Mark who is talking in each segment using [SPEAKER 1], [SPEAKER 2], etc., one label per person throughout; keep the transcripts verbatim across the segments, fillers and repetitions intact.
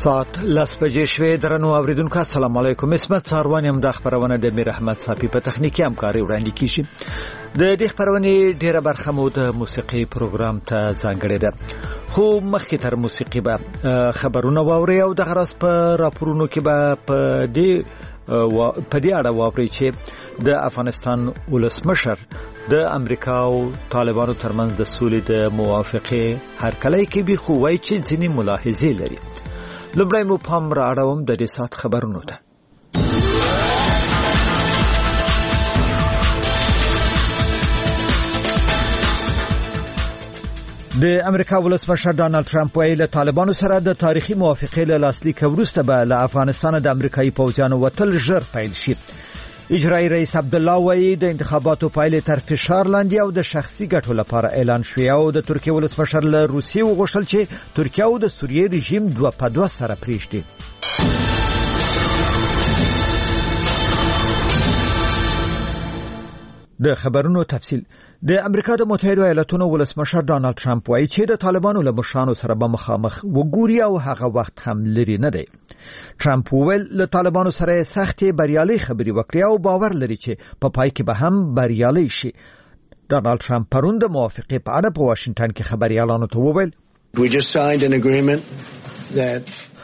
[SPEAKER 1] سات لاس بجې شوې درنو اوریدونکو السلام علیکم. اسمت څاروانیم د خبرونه د میر احمد صافی په تخنیکی همکاري وړاندې کیږي. د دې خبرونه ډیره برخه مو د موسیقي پروګرام ته ځانګړې ده. خو مخکې تر موسیقي به خبرونه واوري او د غرض په راپورونو کې به په دې په دې اړه واوري چې د افغانستان ولسمشر د امریکا او طالبانو ترمنځ د سولې د موافقه هرکلی کې به خو وایي چې ځینې ملاحظې لري. لومړی مو پام را اړوم د دې سات خبرونو ته. د امریکا ولسمشر ډانلډ ټرمپ ویل طالبانو سره د تاریخي موافقه له لاسلیک وروسته به له افغانستان د امریکایي پوځیانو وتل ژر پیل شي. اجرایی رئیس عبدالله وی د انتخاباتو پایلې تر فشار لاندې او د شخصي ګټو لپاره اعلان شوی او د ترکیه ولسمشر له روسیې وغوښتل چې ترکیه او د سوریې رژیم دوه په دوه سره پریږدي. د خبرونو تفصیل. د امریکا د متحده ایالاتونو ولسمشر ډانلډ ټرمپ وایي چې د طالبانو له مشرانو سره به مخامخ وګوري او هغه وخت هم لري نه دی. ټرمپ ویل له طالبانو سره سختي بریالي خبري وکړي او باور لري چې په پای کې به هم بریالي شي. ډانلډ ټرمپ پرون د موافقه په اړه په واشنگټن کې خبريالانو ته وویل
[SPEAKER 2] We just signed an agreement that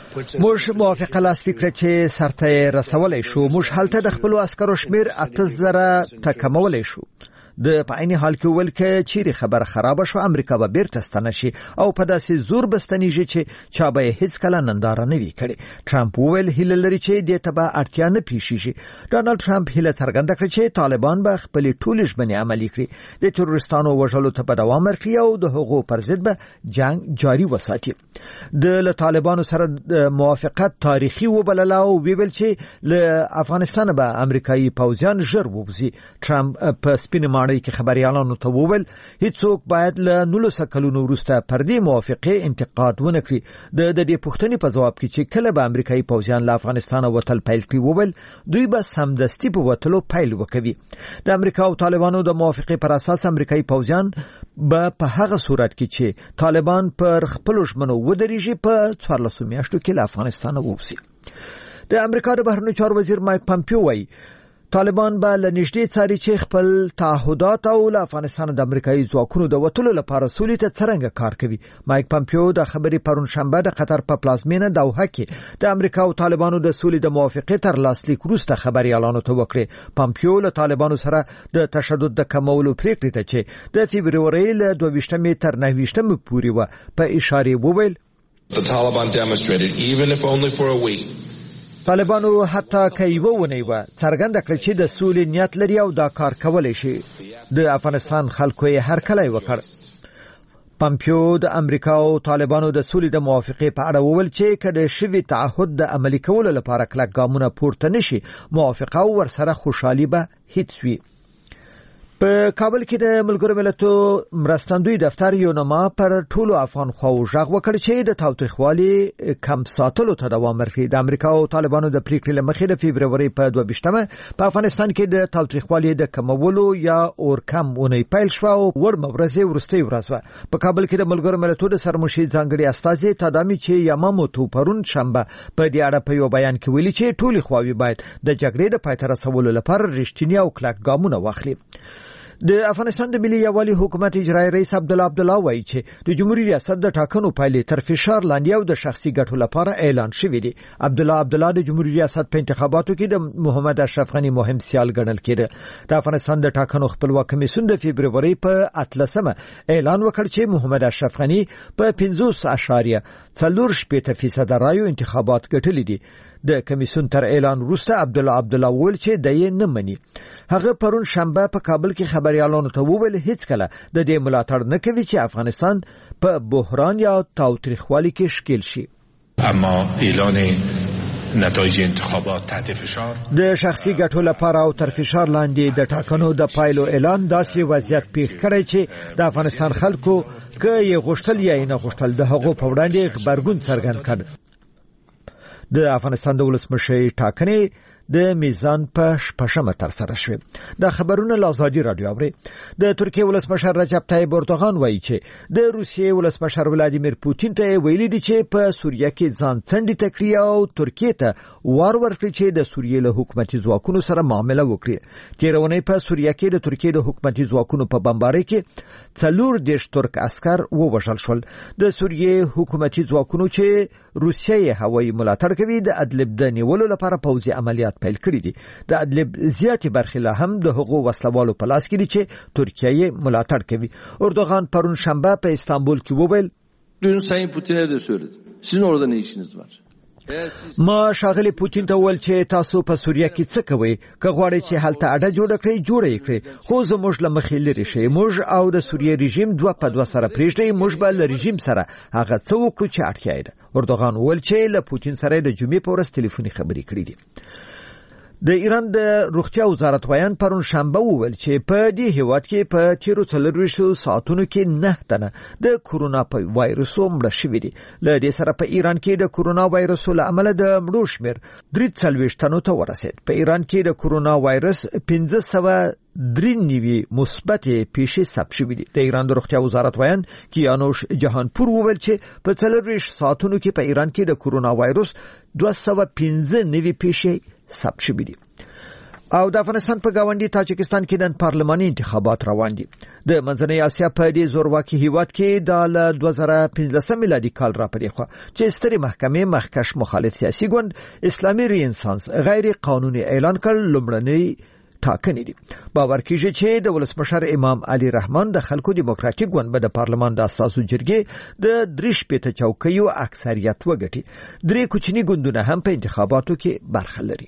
[SPEAKER 1] موږ موافقه لاسلیک کړه چې سرته رسولای شو. موږ هلته د خپل عسکرو شمیر اته زره تکمولای شو. د په عین حال کې ول کې چیرې خبره خراب شو امریکا به بیرته ستنه شي او په داسې زور بستنیږي چې چا به هیڅ کله ننداره نه وی کړي. ټرمپ ویل هیله لري چې د تبع اړتیا نه پیښ شي. ډانلډ ټرمپ هیله څرګنده کړه چې طالبان به خپل ټول ژمنې عملي کړي، د تروریستانو وژلو ته په دوام ورکړي او د حقوقو پر ضد به جنگ جاري وساتي. د طالبانو سره د موافقت تاریخي وبلله او ویل چې له افغانستان به امریکایي پوځیان ژر ووځي. ټرمپ په سپینه کې خبريالانو ته وویل هیڅوک باید له نولس کلونو وروسته پر دې موافقه انتقاد ونه کړي. د دې پوښتنې په جواب کې چې کله به امریکایي پوځیان له افغانستان وتل پیل کړي وویل دوی به سمدستي په وتلو پیل وکوي. د امریکا او طالبانو د موافقه پر اساس امریکایي پوځیان به په هغه صورت کې چې طالبان پر خپل ژمنو ودرېږي په څوارلسو میاشتو کې له افغانستان ووځي. د امریکا د بهرنیو چارو وزیر مایک پامپیو وایي طالبان به له نږدې څاري چې خپل تعهدات او له افغانستان د امریکایي ځواکونو د وټلو لپاره سولې ته څنګه کار کوي. مایک پامپیو د خبرې پرون شنبه د قطر په پلازمینه دوحه کې د امریکا او طالبانو د سولې د موافقه تر لاسلیک وروسته خبريالانو ته وکړي. پامپیو له طالبانو سره د تشدد د کمولو پریکړې ته چې د فبرवरी له دوه ویشتمې تر نهه ویشتمې پورې و په اشاره وویل
[SPEAKER 3] The Taliban demonstrated even if only for a week
[SPEAKER 1] طالبانو حتی کایو ونی و څرګنده کړ چې د سولې نیت لري او دا کار کولای شي. د افغانستان خلکو یې هر کله وکړ. پامپیو د امریکا او طالبانو د سولې د موافقه په اړه وویل چې کله شوی تعهد د عملي کولو لپاره کلک ګامونه پورته نشي موافقه او ورسره خوشحالي به هیڅ وي. په کابل کې د ملګرو ملتونو مرستندوی دفتر یو نامه پر ټولو افغان خواو ژغ وکړ چې د تاوتریخوالي کم ساتلو ته دوام ورکړي. د امریکا او طالبانو د پریکړې لمخې د فبرवरी په دوه ویشتمه په افغانستان کې د تاوتریخوالي د کمولو یا اور کم ونی پیل شو او ور مبرزه ورستي ورځ په کابل کې د ملګرو ملتونو د سرمشي ځانګړي استاذ تادامي چې یاماموتو پرون شنبه په دې اړه په یو بیان کې ویلي چې ټولي خواوې باید د جګړې د پای ته رسولو لپاره رښتینی او کلک ګامونه واخلي. د افغانستان د ملي یوالي حکومت اجرایی رئیس عبدالله عبدالله وایي چې د جمهوریت ریاست د ټاکنو پایلې تر فشار لاندې او د شخصي ګټو لپاره اعلان شوې دي. عبدالله عبدالله د جمهوریت ریاست په انتخاباتو کې د محمد اشرف غنی مهم سیال ګڼل کېده. د افغانستان د ټاکنو خپلواک کمیسیون د فبرवरी په اتلسمه اعلان وکړ چې محمد اشرف غنی په پنځوس اعشاریه څلور شپږ فیصد رایو انتخابات ګټلې دي. د کمیسیون تر اعلان وروسته عبدالله عبدالله ویل چې د یې نه مني. هغه پرون شنبه په کابل کې خبريالانو ته وویل هیڅ کله د دې ملاتړ نه کوي چې افغانستان په بحران یا تاوتریخوالي کې ښکیل شي.
[SPEAKER 3] اما اعلان نتایج انتخابات تحت فشار
[SPEAKER 1] د شخصي ګټو لپاره او تر فشار لاندې د ټاکنو د پایلو اعلان داسې وضعیت پیښ کړی چې د افغانستان خلکو که یې غوښتل یا نه غوښتل د حقوقو په وړاندې غبرګون څرګند کړ. د افغانستان د ولسمشر ټاکنې د میزان په شپږمه تر سره شوه. د خبرونو لازادي رادیو اوري. د ترکیه ولسمشر رجب طیب اردوغان وایي چې د روسیې ولسمشر ولادیمیر پوتین ته ویلي دي چې په سوریه کې ځان څنډي تکړه او ترکیه ته وار ورکړي چې د سوریې له حکومتي ځواکونو سره معامله وکړي. تیرونه په سوریه کې د ترکیه د حکومتي ځواکونو په بمبارۍ کې څلور دیش ترک عسكر ووژل شول. د سوریې حکومتي ځواکونو چې روسیه هوایي ملاتړ کوي د ادلب د نیولو لپاره پوځي عملیات پیل کړي دي. د ادلب زیاتې برخې لا هم د هغو وسلوالو په لاس کې دي چې ترکیه یې ملاتړ کوي. اردوغان پرون شنبه په استانبول کې وویل
[SPEAKER 4] Dün Sayın Putin'e de söyledim. Sizin orada ne işiniz var?
[SPEAKER 1] ما شاغلی پوتین ته ول چې تاسو په سوریه کې څه کوئ؟ که غواړئ چې هلته اډه جوړ کړئ جوړ کړئ، خو زموږ له مخې لري شي. موږ او د سوریه رژیم دوه په دوه سره پریږدي. موږ به له رژیم سره هغه څه وکړو چې اړتیا ده. اردوغان وویل چې له پوتین سره د جمعې په ورځ ټلیفوني خبرې کړې دي. د ایران د روغتیا وزارت وایان پرون شنبه وویل چې په دې هیواد کې په تیرو څلورویشتو ساعتونو کې نه تنه د کورونا وایرس مړه شوي دي. له دې سره په ایران کې د کورونا وایرس له امله د مړو شمیر درې څلوېښت تنو ته ورسید. په ایران کې د کورونا وایرس پنځه سوه درې نوي مثبت پیښې ثبت شوې دي. د ایران د روغتیا وزارت وایان کیانوش جهانپور وویل چې په څلورویشت ساعتونو کې په ایران کې د کورونا وایرس دوه سوه پنځه نوي پیښې ثبت شوې دي. او د افغانستان په گاونډي تاجکستان کې د پارلماني انتخابات روان دي. د منځنۍ اسیا په دې زورواکي هیواد کې د دوه زره پنځلسم میلادي کال را پرې خو چې ستري محکمې مخکش مخالف سیاسي ګوند اسلامي رینسانس غیر قانوني اعلان کړ. لومړنی ټاکنې دي. باور کیږي چې د ولسمشر امام علي رحمان د خلکو دیموکراتیک ګوند به د پارلمان د اساسو جرګې د درې شپېته چوکیو اکثریت وګټي. درې کوچني ګوندونه هم په انتخاباتو کې برخه لري.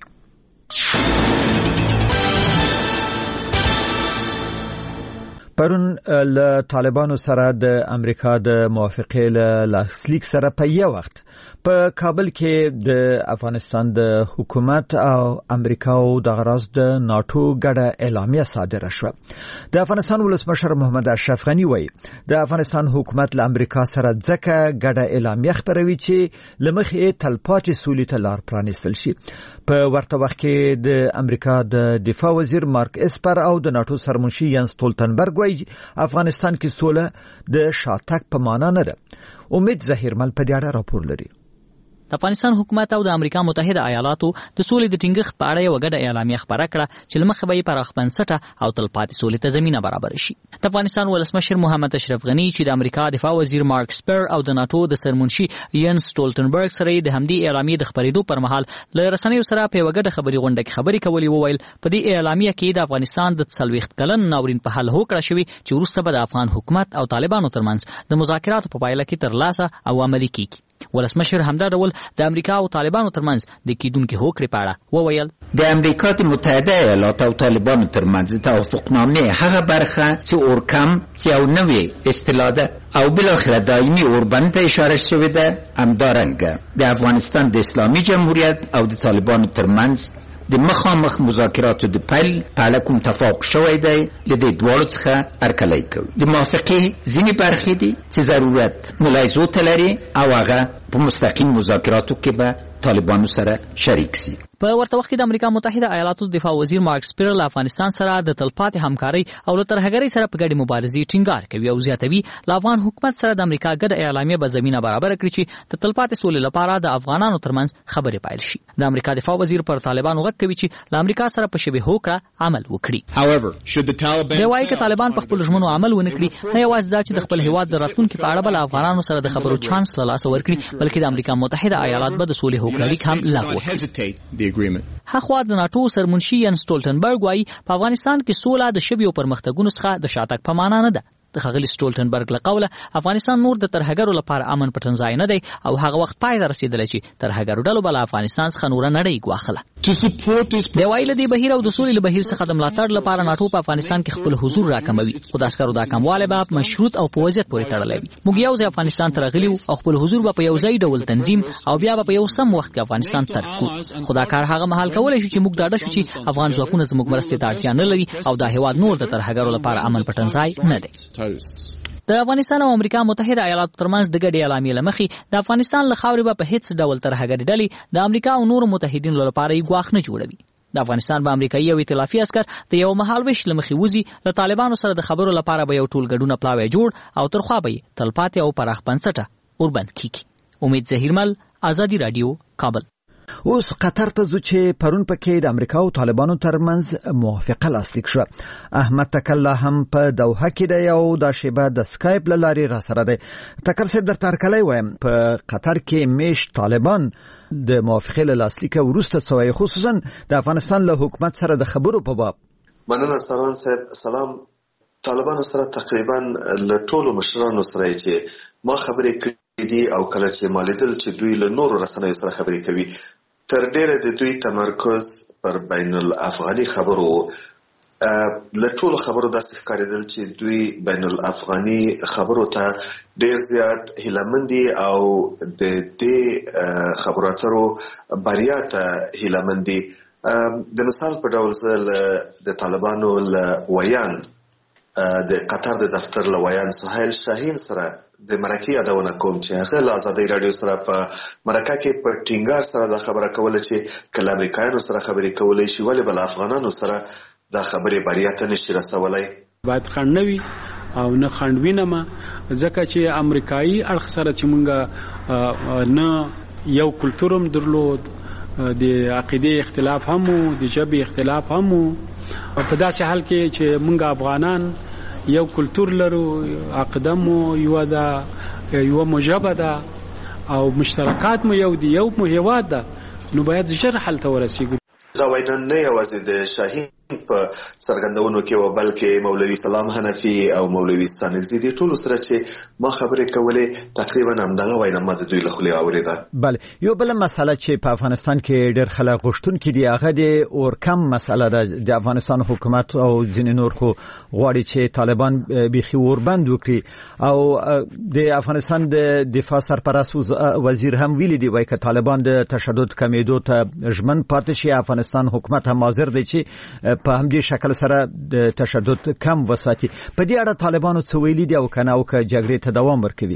[SPEAKER 1] پرون له طالبانو سره د امریکا د موافقې له لاسلیک سره په یو وخت په کابل کې د افغانستان د حکومت او امریکا او د غراز د ناتو ګډه اعلامیه صادره شوه. د افغانستان ولسمشر محمد اشرف غنی وایي د افغانستان حکومت له امریکا سره ځکه ګډه اعلامیه خپروي چې لمخې تلپاتې سولې ته لار پرانیستل شي. په ورته وخت کې د امریکا د دفاع وزیر مارک اسپر او د ناتو سرمنشي ینس ستولتنبرګ وایي افغانستان کې سوله د شاتګ په معنا نه ده. امید ظهیرمل په دې اړه راپور لري.
[SPEAKER 5] د افغانستان حکومت او د امریکا متحده ایالاتو د سولې د ټینګښت په اړه یو ګډه اعلامیه خپره کړه چې لمخې به یې پراخ بنسټه او تلپاتې سولې ته زمینه برابر شي. د افغانستان ولسمشر محمد اشرف غنی چې د امریکا دفاع وزیر مارک اسپر او د ناتو د سرمنشي ینس ستولتنبرګ سره د همدې اعلامیې د خپرېدو پر مهال له رسنیو سره په یو ګډه خبري غونډه کې خبرې کولې. وویل په دې اعلامیه کې د افغانستان د څلوېښت کلن ناورین په حل هوکړه شوې چې وروسته به د افغان حکومت او طالبانو ترمنځ د مذاکراتو په پایله کې ترلاسه او عملي کیږي. ولسمشر همدا ډول د امریکا او طالبانو ترمنځ د کیدونکو هوکړې په اړه وویل
[SPEAKER 6] د امریکا د متحده ایالاتو او طالبانو ترمنځ توافقنامه هغه برخه چې اورکم چې یو نوې اصطلاح ده او بالاخره دایمي اوربند ته اشاره شوې ده همدارنګه د افغانستان د اسلامي جمهوریت او د طالبانو ترمنځ د مخامخ مذاکراتو د پیل په اړه کوم تفاهم شوی دی له دې دواړو څخه هرکلی کوي. د موافقې ځینې برخې دي چې ضرورت ملاحظو ته لري او هغه په مستقیم مذاکراتو کې به طالبانو سره شریک سي.
[SPEAKER 5] په ورته وخت کې د امریکا متحده ایالاتو دفاع وزیر مارک اسپر له افغانستان سره د تلپاتې همکارۍ او له ترهګرۍ سره په ګډې مبارزې ټینګار کوي او زیاتوي له افغان حکومت سره د امریکا ګډه اعلامیه به زمینه برابر کړي چې د تلپاتې سولې لپاره د افغانانو ترمنځ خبرې پیل شي. د امریکا دفاع وزیر پر طالبانو غږ کوي چې له امریکا سره په شبه هوکړه عمل وکړي. دی وايي چې طالبان په خپل ژمنو عمل ونه کړي نه یوازې دا چې د خپل هیواد د راتلونکي په اړه بل افغانانو سره د خبرو چانس له لاسه ورکړي بلکې د امریکا متحده ایالات به د سولې هوکړه لیک هم لغوه کړي. هغه د ناتو سرمنشي ینس ستولتنبرګ وايي په افغانستان کې سوله د شبيو پرمختګونو څخه د شاتګ په معنا نه ده. د خغلی ستولتنبرګ له قوله افغانستان نور د ترهګرو لپاره امن پټنځای نه دی او هغه وخت پای ته رسیدلی چې ترهګرو ډلو بل افغانستان څخه نور نړۍ ګواخله. دی وايي له دې بهیر او د سولې له بهیر څخه د ملاتړ لپاره ناتو په افغانستان کې خپل حضور راکموي خو د عسکرو دا کموالی به مشروط او په وضعیت پورې تړلی وي. موږ یو ځای افغانستان ته راغلي او خپل حضور به په یو ځای ډول تنظیم او بیا به په یو سم وخت کې افغانستان ترک کړو. خو دا کار هغه مهال کولی شو چې موږ ډاډه شو چې افغان ځواکونه زموږ مرستې ته اړتیا نه لري او دا هېواد نور د ترهګرو لپاره امن پټنځای نه دی. د افغانستان او امریکا متحده ایالاتو ترمنځ د ګډې اعلامیې له مخې د افغانستان له خاورې به په هیڅ ډول ترهګري ډلې د امریکا او نورو متحدینو لپاره یې ګواښ نه جوړوي. د افغانستان به امریکایي او ائتلافي عسكر د یو مهال ویش لمخې وزي له طالبانو سره د خبرو لپاره به یو ټول ګډونه پلاوی جوړ او ترخوا به تلپاتې او پراخ بنسټه اوربند کیږي. امید ظهیرمل، آزادی رادیو، کابل.
[SPEAKER 1] اوس قطر ته ځو چې پرون پکې د امریکا او طالبانو ترمنځ موافقه لاسلیک شوه. احمد تکله هم په دوحه کې دی او دا شیبه د سکایپ له لارې را سره دی. تکر صاحب درته هرکلی وایم، په قطر کې میشت طالبان د موافقې له لاسلیکه وروسته سوی، خصوصا د افغانستان له حکومت سره د خبرو په باب.
[SPEAKER 7] مننه سروان صاحب. سلام. طالبانو سره تقریبا له ټولو مشرانو سره چې ما خبرې کړې دي او کله چې ما لیدل چې دوی له نورو رسنیو سره خبرې کوي، تر ډیره د دوی تمرکز پر بین الافغاني خبرو. له ټولو خبرو داسې ښکارېدل چې دوی بین الافغاني خبرو ته ډیر زیات هیلهمند دي او د دې خبرو اترو بریا ته هیلهمند دي. د مثال په ډول زه د طالبانو له ویان د قطر د دفتر له ویان سهیل شاهین سره د مرکې یادونه کوم چې هغه له ازادۍ راډیو سره په مرکه کې په ټینګار سره دا خبره کوله چې کله امریکایانو سره خبرې کولی شي ولې بل افغانانو سره دا خبرې بریا ته نشي رسولی.
[SPEAKER 8] باید خنډ نه وي او نه خنډوینه ما ځکه چې امریکایي اړخ سره چې مونږ نه یو کلتورم درلود، د عقیده اختلاف هم وو، د ژبې اختلاف هم وو. په داسې حال کې چې مونږ افغانان یو کلتور لرو، عقیده مو یو ده، یو مو ژبه ده او مشترکات مو یو دي، یو مو هیواد ده، نو باید ژر حل ته ورسیږو.
[SPEAKER 7] دا وینا نه یوازې د شاهین په څرګندونو کې و بلکې مولوي سلام حنفي او مولوي ستانکزي دي ټولو سره چې ما خبرې کولې تقریبا همدغه وینا ما د دوی له خولې اورېده.
[SPEAKER 1] بله، یو بله مسله چې په افغانستان کې ډېر خلک غوښتونکي دي هغه د اورکم مسله ده. د افغانستان حکومت او ځینې نور خو غواړي چې طالبان بیخي اوربند وکړي او د افغانستان د دفاع سرپرست وزیر هم ویلي دی وایي که طالبان د تشدد کمیدو ته ژمن پاتې شي، افغانستان حکومت هم حاضر دی چې په همدې شکل سره د تشدد کم وساتي. په دې اړه طالبانو څه ویلي دي او که نه او که جګړې ته دوام ورکوي؟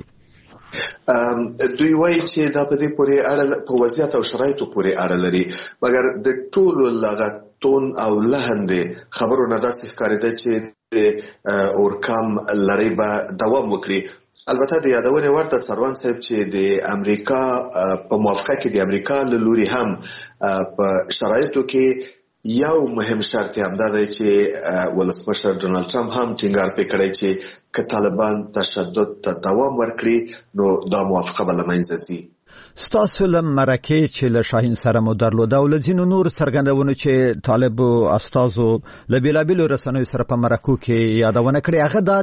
[SPEAKER 7] دوی وایي چې دا په دې پورې اړه په وضعیت او شرایطو پورې اړه لري، مګر د ټولو لغه تون او لحن خبرو نه داسې ښکارېده چې د اورکام لړۍ به دوام وکړي. البته د یادونې وړ ده سروان صاحب چې د امریکا په موافقه کې د امریکا له لوري هم په شرایطو کې یو مهم شرط هم دا دی چې ولسمشر ډونالد ټرمپ هم ټینګار پرې کړی چې که طالبان تشدد ته دوام ورکړي نو دا موافقه به له منځه ځي.
[SPEAKER 1] ستاسو له مرکې چې له شاهین سره مو درلوده او له ځینو نور څرګندونو چې طالبو استازو له بېلابېلو رسنیو سره په مرکو کې یادونه کړې، هغه دا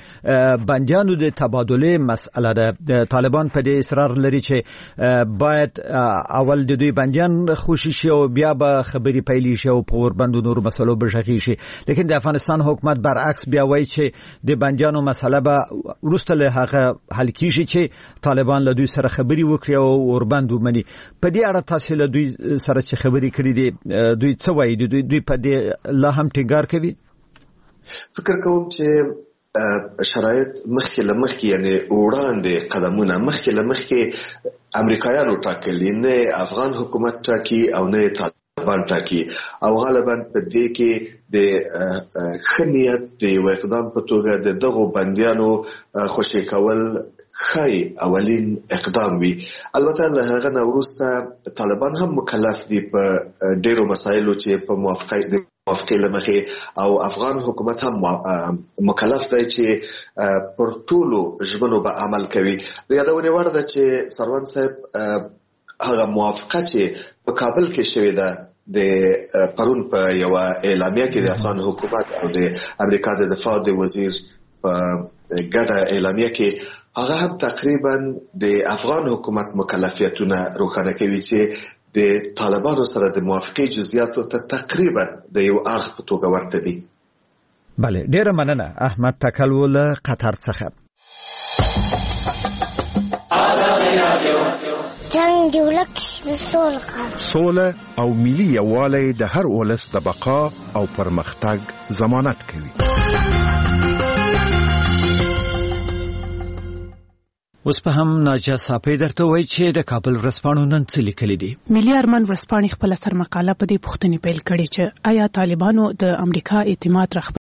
[SPEAKER 1] د بندیانو د تبادلې مسئله ده. د طالبان په دې اصرار لري چې باید اول د دوی بندیان خوشي شي او بیا به خبرې پیل شي او په اوربندو نورو مسلو به غږیږي شي، لیکن د افغانستان حکومت برعکس بیا وایي چې د بندیانو مسله به وروسته له هغه حل کیږي چې طالبان له دوی سره خبرې وکړي او اوربند ومني. په دې اړه تاسو له دوی سره چې خبرې کړې دي دوی څه وایي؟ دوی دوی په دې لا هم ټینګار کوي؟
[SPEAKER 7] فکر کوم چې شرایط مخکې له مخکې یعنی وړاندې قدمونه مخکې له مخکې امریکایانو ټاکلي، نه افغان حکومت ټاکي او نه طالبان ټاکي، او غالبا په دې کې د ښه نیت د یو اقدام په توګه د دغو بندیانو خوشي کول خای اولین اقدام وی. البته له هغه نه وروسته طالبان هم مکلف دي په ډیرو مسایلو چې په موافقه د موافقې لمخې او افغان حکومت هم مکلف دی چې پر ټولو ژمنو به عمل کوي. د یادونې وړ ده چې سروان صاحب هغه موافقه چې په کابل کې شوې ده د پرون په یو اعلامیه کې د افغان حکومت او د امریکا د دفاع د وزیر په ګډه اعلامیه کې هغه هم تقریبا د افغان حکومت مکلفیتونه روښانه کوي چې د طالبانو سره د موافقې جزئیاتو ته تقریبا د یو اړخ په توګه ورته دي.
[SPEAKER 1] بله، ډیره مننه احمد تکلو له قطر څخه.
[SPEAKER 9] جنگ دی ولک سوله
[SPEAKER 10] سوله او ملي یووالی د هر ولس د بقا او پرمختګ ضمانت کوي.
[SPEAKER 1] اوس په هم ناجا صاحب درته وایي چې د کابل ورځپاڼو نن څه لیکلي دي.
[SPEAKER 11] ملي ارمان ورځپاڼې خپل سرمقاله په دې پوښتنې پیل کړې چې آیا طالبانو د امریکا اعتماد